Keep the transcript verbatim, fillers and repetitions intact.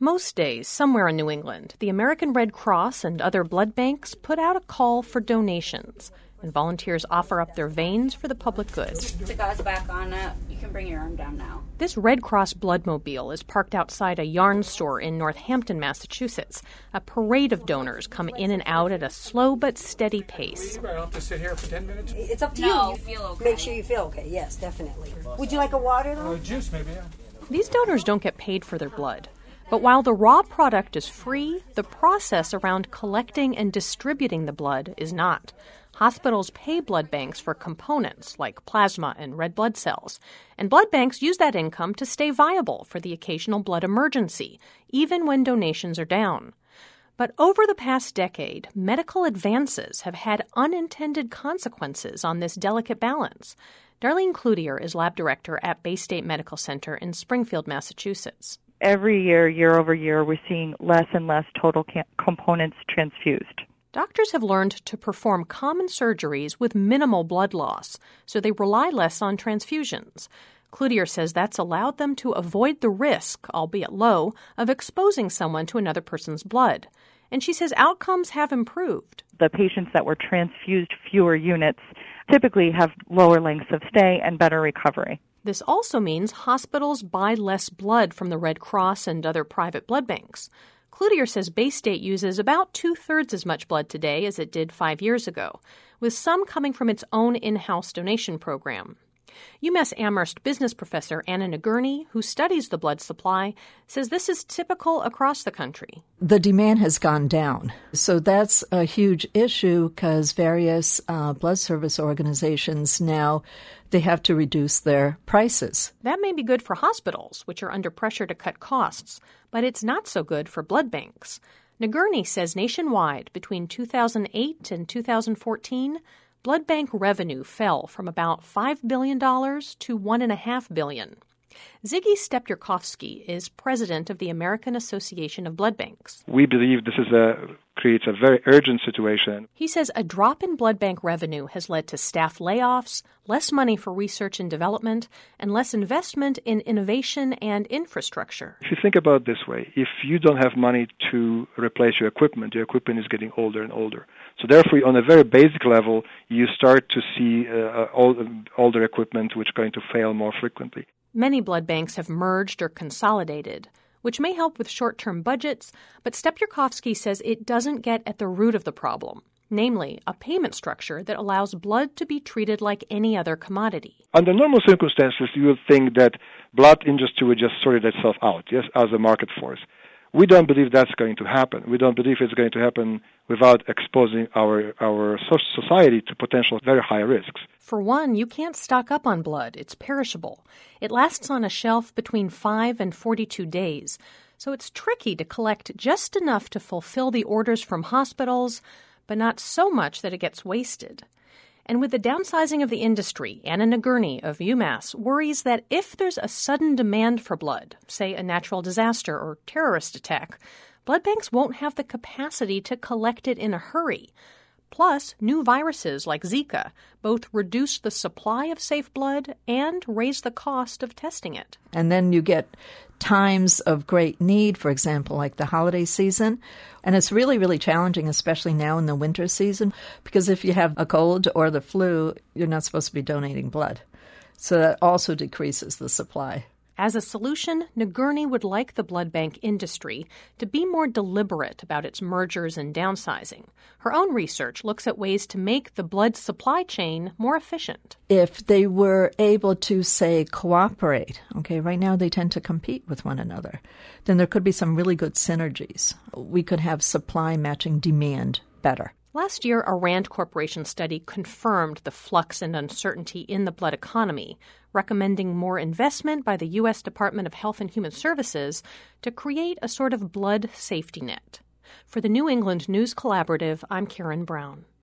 Most days, somewhere in New England, the American Red Cross and other blood banks put out a call for donations, and volunteers offer up their veins for the public good. The gauze back on it. You can bring your arm down now. This Red Cross Bloodmobile is parked outside a yarn store in Northampton, Massachusetts. A parade of donors come in and out at a slow but steady pace. I don't have to sit here for ten minutes? It's up to no, you. You feel okay. Make sure you feel okay. Yes, definitely. Would you like a water, though? Uh, juice, maybe, yeah. These donors don't get paid for their blood. But while the raw product is free, the process around collecting and distributing the blood is not. Hospitals pay blood banks for components like plasma and red blood cells, and blood banks use that income to stay viable for the occasional blood emergency, even when donations are down. But over the past decade, medical advances have had unintended consequences on this delicate balance. Darlene Cloutier is lab director at Bay State Medical Center in Springfield, Massachusetts. Every year, year over year, we're seeing less and less total ca- components transfused. Doctors have learned to perform common surgeries with minimal blood loss, so they rely less on transfusions. Cloutier says that's allowed them to avoid the risk, albeit low, of exposing someone to another person's blood. And she says outcomes have improved. The patients that were transfused fewer units typically have lower lengths of stay and better recovery. This also means hospitals buy less blood from the Red Cross and other private blood banks. Cloutier says Bay State uses about two-thirds as much blood today as it did five years ago, with some coming from its own in-house donation program. UMass Amherst business professor Anna Nagurney, who studies the blood supply, says this is typical across the country. The demand has gone down. So that's a huge issue because various uh, blood service organizations now, they have to reduce their prices. That may be good for hospitals, which are under pressure to cut costs, but it's not so good for blood banks. Nagurney says nationwide, between two thousand eight and two thousand fourteen, blood bank revenue fell from about five billion dollars to one point five billion dollars. Ziggy Stepyurkovsky is president of the American Association of Blood Banks. We believe this is a creates a very urgent situation. He says a drop in blood bank revenue has led to staff layoffs, less money for research and development, and less investment in innovation and infrastructure. If you think about it this way, if you don't have money to replace your equipment, your equipment is getting older and older. So therefore, on a very basic level, you start to see uh, old, older equipment which is going to fail more frequently. Many blood banks have merged or consolidated, which may help with short-term budgets, but Stepyurkovsky says it doesn't get at the root of the problem, namely a payment structure that allows blood to be treated like any other commodity. Under normal circumstances, you would think that blood industry would just sort itself out, yes, as a market force. We don't believe that's going to happen. We don't believe it's going to happen without exposing our, our society to potential very high risks. For one, you can't stock up on blood. It's perishable. It lasts on a shelf between five and forty-two days, so it's tricky to collect just enough to fulfill the orders from hospitals, but not so much that it gets wasted. And with the downsizing of the industry, Anna Nagurney of UMass worries that if there's a sudden demand for blood, say a natural disaster or terrorist attack, blood banks won't have the capacity to collect it in a hurry. Plus, new viruses like Zika both reduce the supply of safe blood and raise the cost of testing it. And then you get times of great need, for example, like the holiday season. And it's really, really challenging, especially now in the winter season, because if you have a cold or the flu, you're not supposed to be donating blood. So that also decreases the supply. As a solution, Nagurney would like the blood bank industry to be more deliberate about its mergers and downsizing. Her own research looks at ways to make the blood supply chain more efficient. If they were able to, say, cooperate, okay, right now they tend to compete with one another, then there could be some really good synergies. We could have supply matching demand better. Last year, a Rand Corporation study confirmed the flux and uncertainty in the blood economy, recommending more investment by the U S Department of Health and Human Services to create a sort of blood safety net. For the New England News Collaborative, I'm Karen Brown.